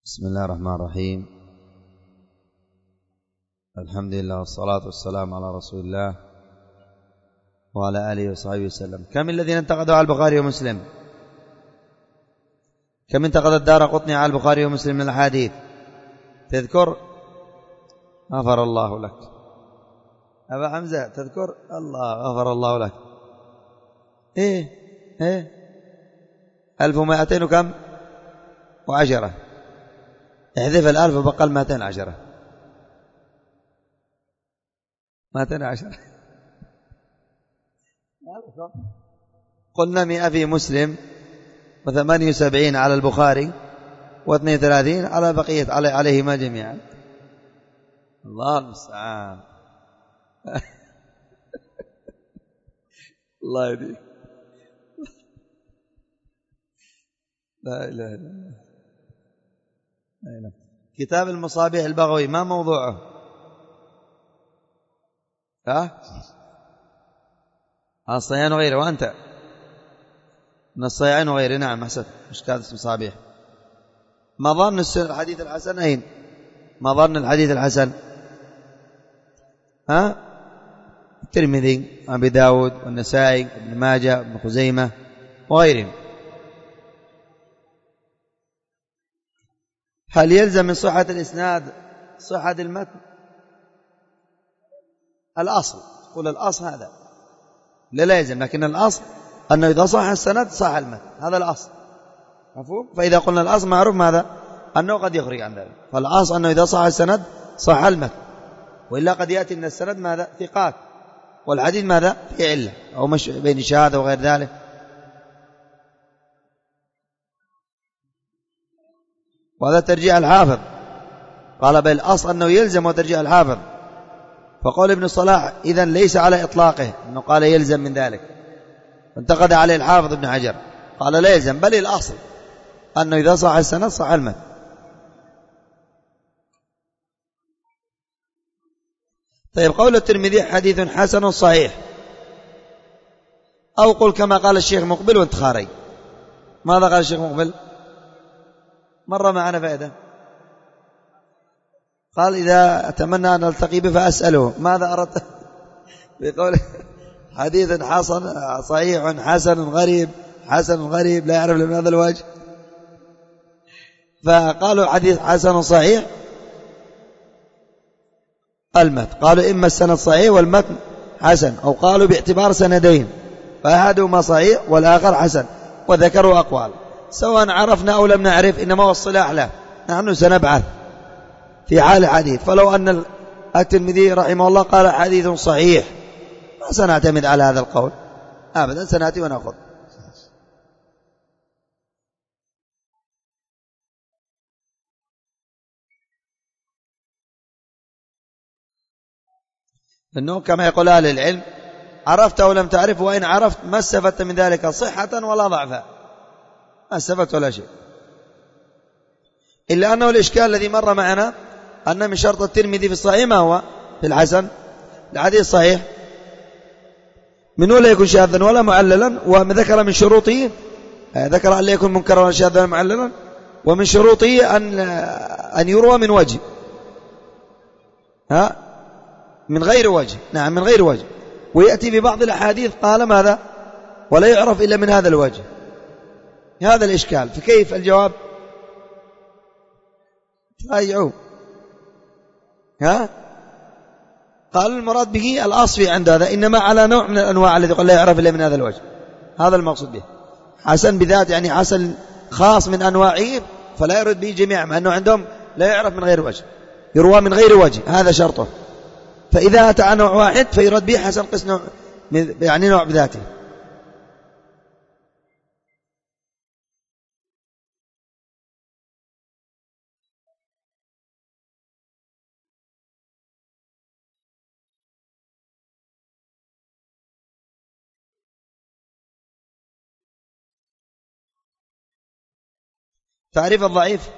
بسم الله الرحمن الرحيم. الحمد لله والصلاة والسلام على رسول الله وعلى آله وصحبه وسلم. كم الذين انتقدوا على البخاري ومسلم؟ كم انتقد الدارقطني على البخاري ومسلم من الأحاديث؟ تذكر؟ غفر الله لك. أبا حمزة تذكر؟ الله غفر الله لك. إيه 1200 وكم؟ و10. احذف 1000 وبقى 210. 210. قلنا 100 في مسلم و78 على البخاري و32 على بقية عليهما جميعا. الله المستعان. الله يهديك. لا إله إلا الله. كتاب المصابيح البغوي ما موضوعه؟ الصيان وغيره. وأنت من الصيان وغيره. نعم حسن. مشكلة المصابيح. ما ظن الحديث الحسن؟ أين ما ظن الحديث الحسن؟ الترمذي أبي داود والنسائي ابن ماجه ابن خزيمة وغيرهم. هل يلزم من صحة الإسناد صحة المتن؟ الأصل قول الأصل هذا لا يلزم، لكن الأصل أنه إذا صح السند صح المتن، هذا الأصل مفهوم. فإذا قلنا الأصل معروف ماذا؟ أنه قد يخرج عن ذلك. فالأصل أنه إذا صح السند صح المتن، وإلا قد يأتي من السند ماذا؟ ثقات، والحديث ماذا؟ في علة أو مش بين شهادة وغير ذلك. وهذا ترجيح الحافظ، قال بل الأصل أنه يلزم وترجيح الحافظ. فقول ابن صلاح إذن ليس على إطلاقه أنه قال يلزم من ذلك، انتقد عليه الحافظ ابن حجر قال لا يلزم، بل الأصل أنه إذا صح السند صح المتن. طيب قول الترمذي حديث حسن صحيح، أو قل كما قال الشيخ مقبل وانتخاري. ماذا قال الشيخ مقبل؟ مر معنا فائدة. قال إذا أتمنى أن ألتقي به فأسأله. ماذا أردت بقول حديث حسن صحيح حسن غريب، حسن غريب لا يعرف من هذا الوجه. فقالوا حديث حسن صحيح المتن، قالوا إما السند صحيح والمتن حسن، أو قالوا باعتبار سندين فأحدهما صحيح والآخر حسن، وذكروا أقوال سواء عرفنا أو لم نعرف، إنما هو الصلاح له، نحن سنبعث في حال حديث. فلو أن الترمذي رحمه الله قال حديث صحيح ما سنعتمد على هذا القول أبدا، سنأتي ونأخذ. لأنه كما يقول أهل العلم عرفت أو لم تعرف، وإن عرفت ما استفدت من ذلك صحة ولا ضعفا، ما استفدت ولا شيء. إلا أنه الإشكال الذي مر معنا أن من شرط الترمذي في الصحيح ما هو؟ في الحسن الحديث الصحيح منه لا يكون شاذا ولا معللا، وذكر من شروطه ذكر أن لا يكون منكرا ولا شاذا ولا معللا، ومن شروطه أن يروى من وجه من غير وجه. نعم من غير وجه. ويأتي ببعض الأحاديث قال ماذا؟ ولا يعرف إلا من هذا الوجه. هذا الإشكال. فكيف الجواب؟ راجعوا. قال المراد به الأصفي عند هذا إنما على نوع من الأنواع الذي قال لا يعرف إلا من هذا الوجه، هذا المقصود به. حسن بذات يعني حسن خاص من أنواعه، فلا يرد به جميعا، مع أنه عندهم لا يعرف من غير وجه، يروى من غير وجه، هذا شرطه. فإذا أتى عن نوع واحد فيرد به حسن قسم يعني نوع بذاته. تعريف الضعيف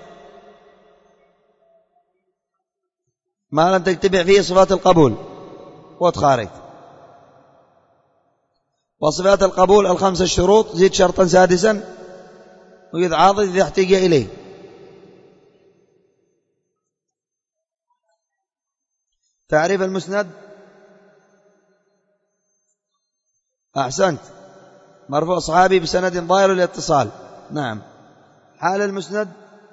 ما لم تتبع فيه صفات القبول وتخارج. وصفات القبول 5 الشروط، زيد شرطا سادسا وإذ عاضد إذا احتاج إليه. تعريف المسند. أحسنت. مرفوع صحابي بسند ظاهر الاتصال. نعم. حال المسند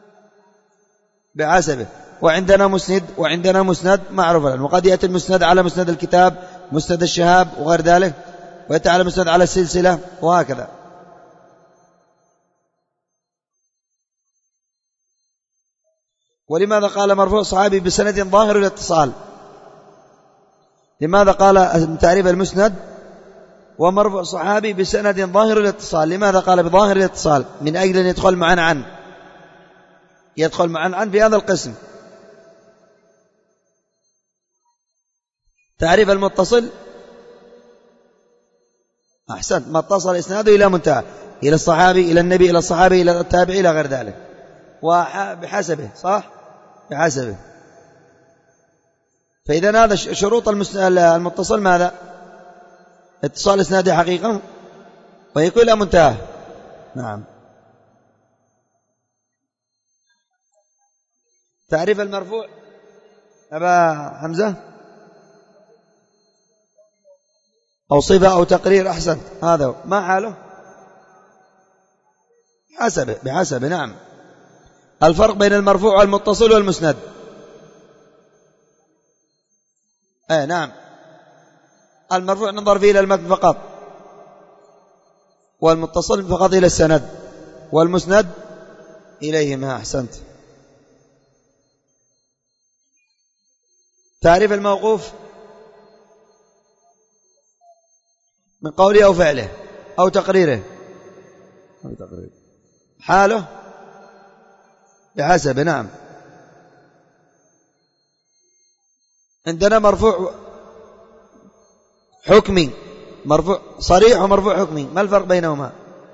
بحسبه. وعندنا مسند معروف الآن، وقد يأتي المسند على مسند الكتاب، مسند الشهاب وغير ذلك، ويأتي على مسند على السلسلة وهكذا. ولماذا قال مرفوع صحابي بسند ظاهر الاتصال؟ لماذا قال تعريف المسند ومرفوع صحابي بسند ظاهر الاتصال؟ لماذا قال بظاهر الاتصال؟ من أجل أن يدخل معا عن في هذا القسم. تعريف المتصل. أحسنت. ما اتصل إسناده إلى منتهى، إلى الصحابي، إلى النبي، إلى الصحابي، إلى التابعي، إلى غير ذلك. وبحسبه. صح؟ بحسبه. فإذا هذا شروط المتصل ماذا؟ اتصال إسناده حقيقة ويكون إلى منتهى. نعم. تعريف المرفوع أبا حمزة. أو صفة أو تقرير. أحسن. هذا هو. ما حاله؟ بحسبه. نعم. الفرق بين المرفوع والمتصل والمسند. نعم. المرفوع نظر فيه إلى المتن فقط، والمتصل فقط إلى السند، والمسند إليهما. أحسنت. تعريف الموقوف. من قوله أو فعله أو تقريره. حاله بحسب. نعم. عندنا مرفوع حكمي، مرفوع صريح ومرفوع حكمي. ما الفرق بينهما؟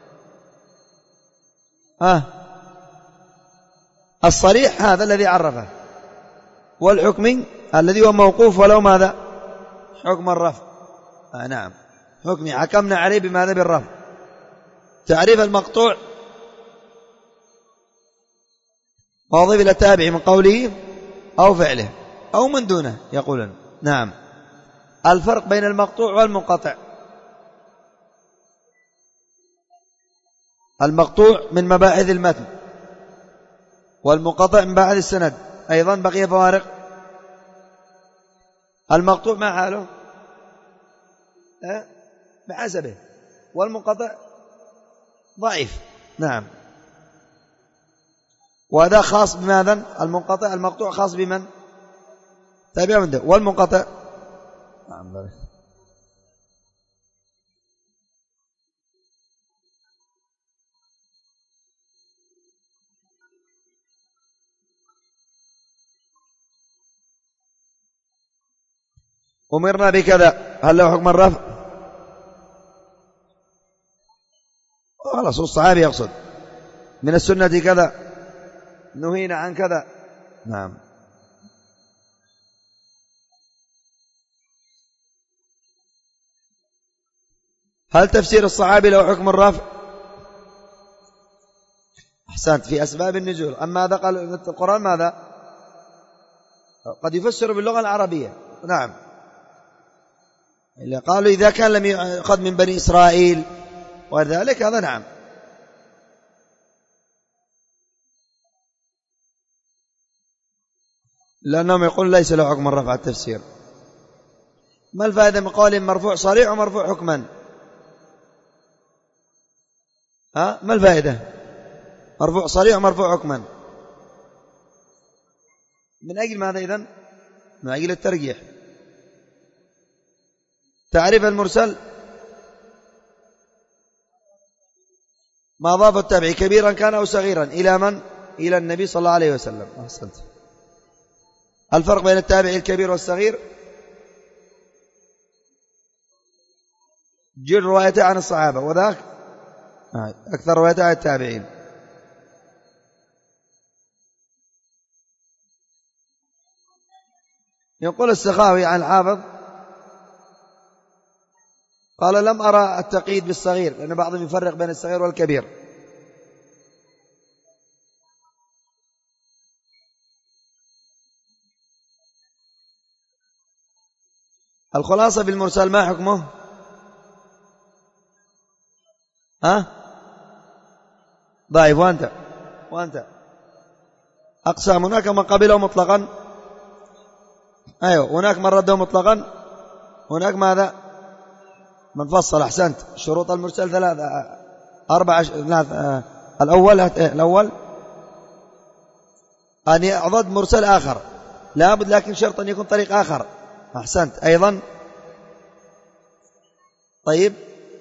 الصريح هذا الذي عرفه، والحكمي الذي هو موقوف ولو ماذا؟ حكم الرفع. نعم. حكمي حكمنا عليه بماذا؟ بالرفع. تعريف المقطوع. واضيف إلى التابع من قوله أو فعله أو من دونه يقولون. نعم. الفرق بين المقطوع والمنقطع. المقطوع من مباحث المتن، والمنقطع من مباحث السند. أيضا بقي فوارق. المقطوع ما حاله؟ بحسبه. والمنقطع ضعيف. نعم. وهذا خاص بماذا؟ المقطوع خاص بمن؟ تابع من ده. والمنقطع نعم. أمرنا بكذا، هل له حكم الرفع؟ خلاص الصحابي يقصد. من السنة كذا، نهينا عن كذا. نعم. هل تفسير الصحابي له حكم الرفع؟ أحسنت. في أسباب النزول. أما هذا قال القرآن ماذا؟ قد يفسر باللغة العربية. نعم. اللي قالوا إذا كان لم يأخذ من بني إسرائيل وغير ذلك، هذا نعم. لأنهم يقول ليس له حكم الرفع. التفسير. ما الفائدة من قولهم مرفوع صريح ومرفوع حكما؟ ما الفائدة؟ مرفوع صريح ومرفوع حكما من أجل ماذا إذن؟ من أجل الترجيح. تعريف المرسل. ما أضاف التابعي كبيرا كان أو صغيرا إلى من؟ إلى النبي صلى الله عليه وسلم. أحسنت. الفرق بين التابعي الكبير والصغير؟ جل روايته عن الصحابة، وذاك أكثر روايته عن التابعين. يقول السخاوي عن الحافظ قال لم أرى التقييد بالصغير، لأن بعضهم يفرق بين الصغير والكبير. الخلاصة في المرسل ما حكمه؟ ضعيف. وأنت أقسام. هناك من قبله مطلقا، أيوه، هناك من رده مطلقا، هناك ماذا؟ من فصل. أحسنت. شروط المرسل ثلاثة أربعة الأول أن يعضد مرسل آخر لابد، لكن شرط أن يكون طريق آخر. أحسنت. أيضا طيب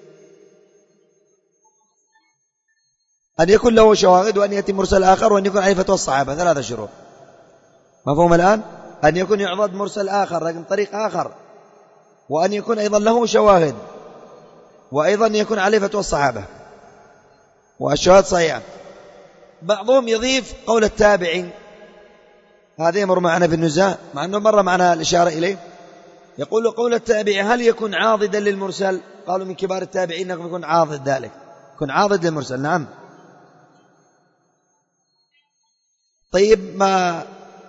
أن يكون له شواهد، وأن يأتي مرسل آخر، وأن يكون عليه فتوى الصحابة. ثلاثة شروط. مفهوم الآن؟ أن يكون يعضد مرسل آخر لكن طريق آخر، وأن يكون أيضا له شواهد، وأيضا يكون عليه فتوى الصحابة والشواهد صحيحة. بعضهم يضيف قول التابعين، هذا يمر معنا في النزاع مع أنه مر معنا الإشارة إليه. يقول قول التابع هل يكون عاضدا للمرسل؟ قالوا من كبار التابعين أنه يكون عاضد ذلك، يكون عاضد للمرسل. نعم. طيب ما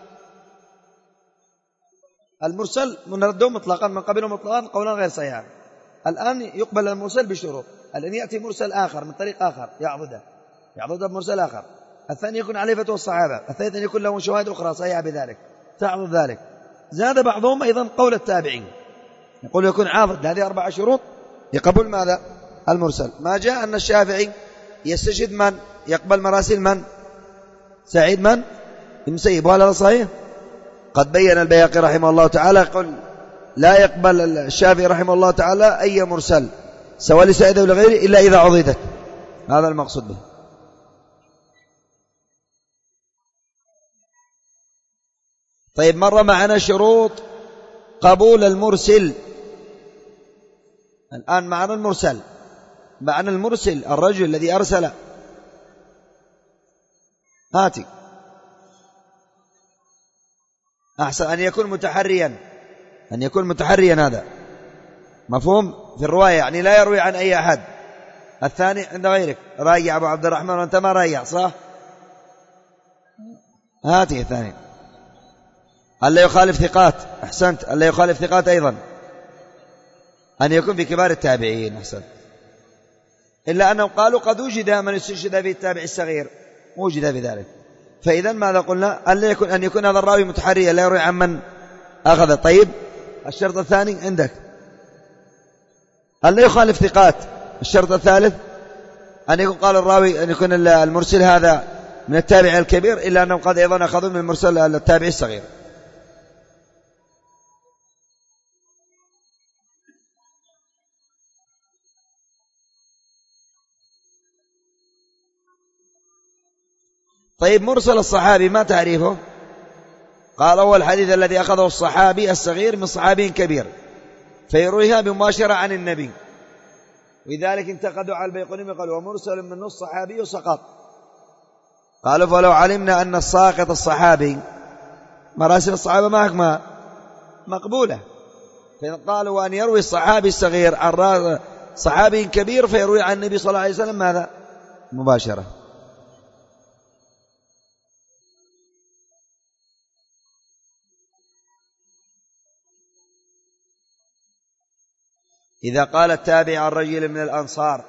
المرسل من رده مطلقا، من قبله مطلقا، قولا غير صحيحا. الآن يقبل المرسل بشروط: الذي يأتي مرسل آخر من طريق آخر يعضده بمرسل آخر. الثاني يكون عليه فتوى الصحابة. الثالث أن يكون له شواهد أخرى صحيحة بذلك تعضد ذلك. زاد بعضهم أيضا قول التابعين، يقول يكون عاضد. هذه 4 شروط يقبل ماذا؟ المرسل. ما جاء أن الشافعي يستشهد من يقبل مراسيل من؟ سعيد من؟ المسيب. وهذا صحيح. قد بين البيهقي رحمه الله تعالى يقول لا يقبل الشافعي رحمه الله تعالى أي مرسل سواء لسعيد أو لغيره إلا إذا عضدت. هذا المقصود به. طيب مر معنا شروط قبول المرسل. الآن معنا المرسل. معنى المرسل الرجل الذي أرسل. هاتي. أحسن. أن يكون متحريا، أن يكون متحريا. هذا مفهوم في الرواية، يعني لا يروي عن أي أحد. الثاني عند غيرك راجع أبو عبد الرحمن وأنت ما راجع، صح؟ هاتي الثاني. ألا يخالف ثقات. أحسنت. ألا يخالف ثقات. أيضا أن يكون في كبار التابعين. أحسنت. إلا أنهم قالوا قد وجد من استشهد به التابع الصغير، وجد بذلك. فإذا ماذا قلنا؟ ألا يكون أن يكون هذا الراوي متحريا لا يروي عن من أخذ. طيب الشرط الثاني عندك ألا يخالف ثقات. الشرط الثالث أن يكون قال الراوي، أن يكون المرسل هذا من التابع الكبير، إلا أنهم قد أيضا أخذوا من المرسل التابع الصغير. طيب مرسل الصحابي ما تعريفه؟ قال هو الحديث الذي أخذه الصحابي الصغير من صحابي كبير فيرويها بمباشرة عن النبي. ولذلك انتقدوا على البيقوني قالوا ومرسل من نص صحابي سقط. قالوا فلو علمنا أن الساقط الصحابي، مراسل الصحابة ما مقبولة، فقالوا وأن يروي الصحابي الصغير عن صحابي كبير فيروي عن النبي صلى الله عليه وسلم ماذا؟ مباشرة. إذا قال التابع عن رجل من الأنصار،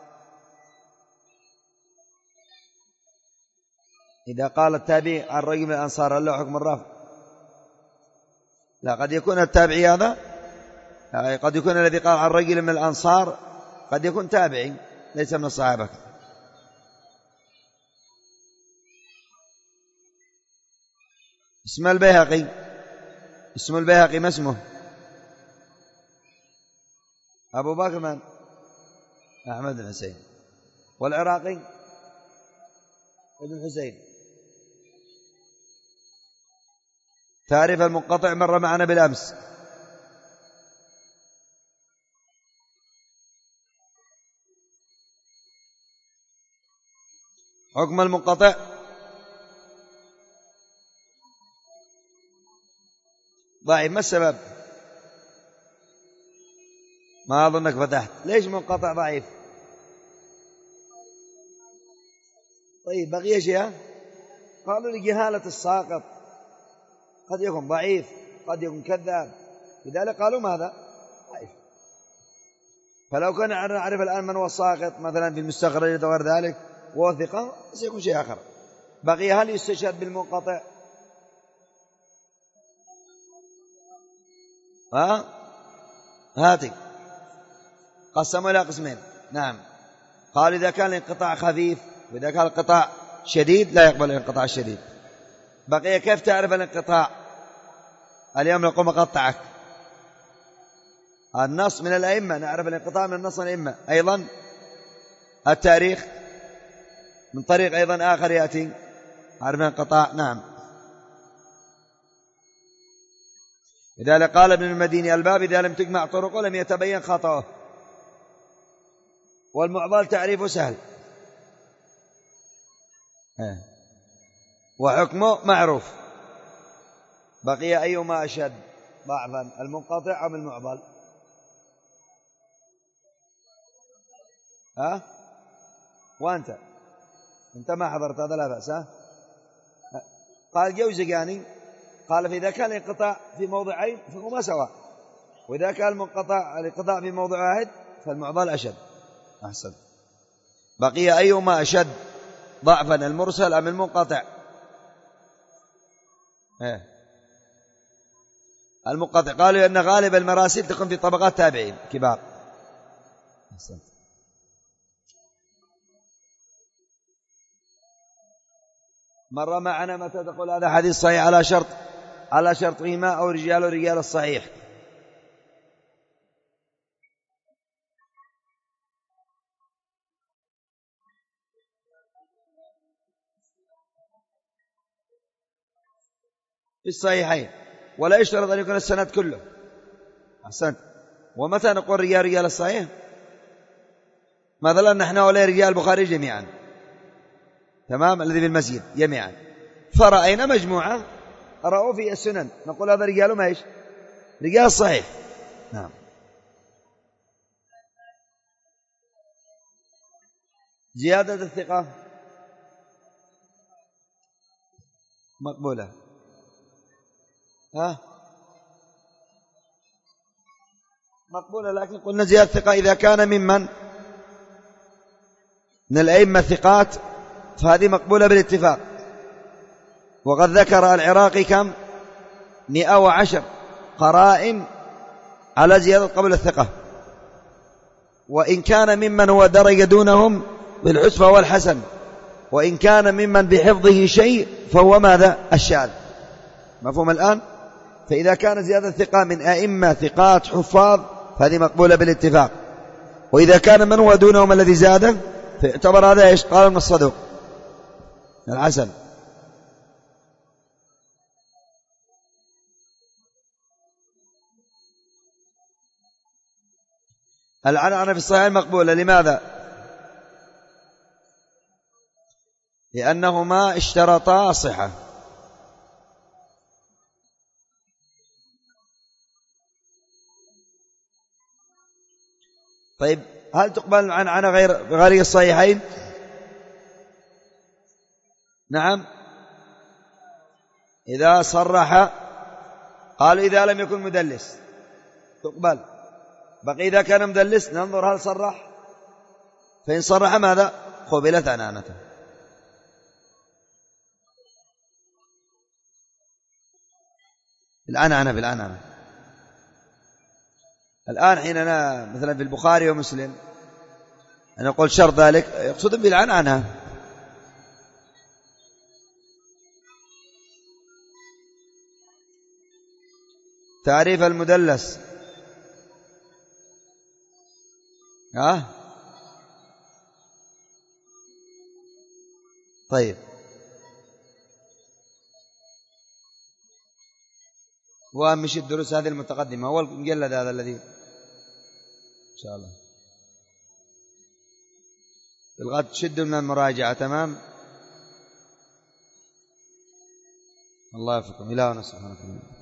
إذا قال التابع عن رجل من الأنصار هل له حكم الرفع؟ لا. قد يكون التابعي هذا، قد يكون الذي قال عن رجل من الأنصار قد يكون تابعي ليس من الصحابة. اسم البيهقي، اسم البيهقي ما اسمه؟ أبو بكر من؟ أحمد بن حسين. والعراقي ابن حسين. تعرف المنقطع مر معنا بالأمس. حكم المنقطع ضعيف. ما السبب؟ ما أظنك فتحت. ليش منقطع ضعيف؟ طيب بقي شيء؟ قالوا لجهالة الساقط، قد يكون ضعيف، قد يكون كذاب، لذلك قالوا ماذا؟ ضعيف. فلو كنا نعرف الآن من هو الساقط مثلا في المستخرج وغير ذلك وهو ثقة سيكون شيء آخر. بقي هل يستشهد بالمنقطع؟ هاتي قسموا إلى قسمين. نعم، قال إذا كان الانقطاع خفيف وإذا كان الانقطاع شديد لا يقبل الانقطاع الشديد. بقي كيف تعرف الانقطاع؟ اليوم نقوم أقطعك النص من الأئمة، نعرف الانقطاع من النص من الأئمة. أيضا التاريخ من طريق أيضا آخر يأتي عرف الانقطاع. نعم، لذلك قال ابن المديني الباب إذا لم تجمع طرقه لم يتبين خطأه. والمعضل تعريفه سهل وحكمه معروف. بقي أيما أشد ضعفا المنقطع أم المعضل؟ وأنت ما حضرت هذا لا بأس. قال جوزجاني قال فإذا كان الانقطاع في موضعين فهما سواء، وإذا كان الانقطاع في موضع واحد فالمعضل أشد. أحسن. بقي أيما أشد ضعفا المرسل أم المنقطع؟ المنقطع. قالوا أن غالب المراسيل تكون في طبقات تابعين كبار. أحسن. مر معنا متى تقول هذا حديث صحيح على شرطهما أو رجال الصحيح. في الصحيحين، ولا يشترط أن يكون السند كله. أحسنت. ومتى نقول رجال الصحيح؟ مثلا نحن ولا رجال البخاري جميعا، تمام، الذي في المسجد جميعا، فرأينا مجموعة رأوا في السنن نقول هذا رجال ما إيش؟ رجال الصحيح. نعم. زيادة الثقة مقبولة. مقبولة، لكن قلنا زيادة الثقة إذا كان ممن من الأئمة الثقات فهذه مقبولة بالاتفاق. وقد ذكر العراقي كم 110 قرائن على زيادة قبل الثقة. وإن كان ممن هو درجة دونهم بالحسن فهو الحسن، وإن كان ممن بحفظه شيء فهو ماذا؟ الشاذ. مفهوم الآن؟ فإذا كان زيادة الثقة من أئمة ثقات حفاظ فهذه مقبولة بالاتفاق. وإذا كان من هو دونهم الذي زاده فاعتبر هذا إيش؟ قال من الصدوق الحسن. العنعنة في الصحيح مقبولة. لماذا؟ لأنهما اشترطا الصحة. طيب هل تقبل العنعنة غير الصحيحين؟ نعم، إذا صرح. قالوا إذا لم يكن مدلس تقبل. بقي إذا كان مدلس ننظر هل صرح، فإن صرح ماذا؟ قبلت عنعنته. بالعنعنة. الآن حيننا مثلا في البخاري ومسلم أنا أقول شرط ذلك يقصد بالعنعنة. تعريف المدلس طيب، ومش الدروس هذه المتقدمة هو المجلد هذا الذي إن شاء الله الغد تشد من المراجعة. تمام. الله يوفقكم. إلهنا سبحانه وتعالى.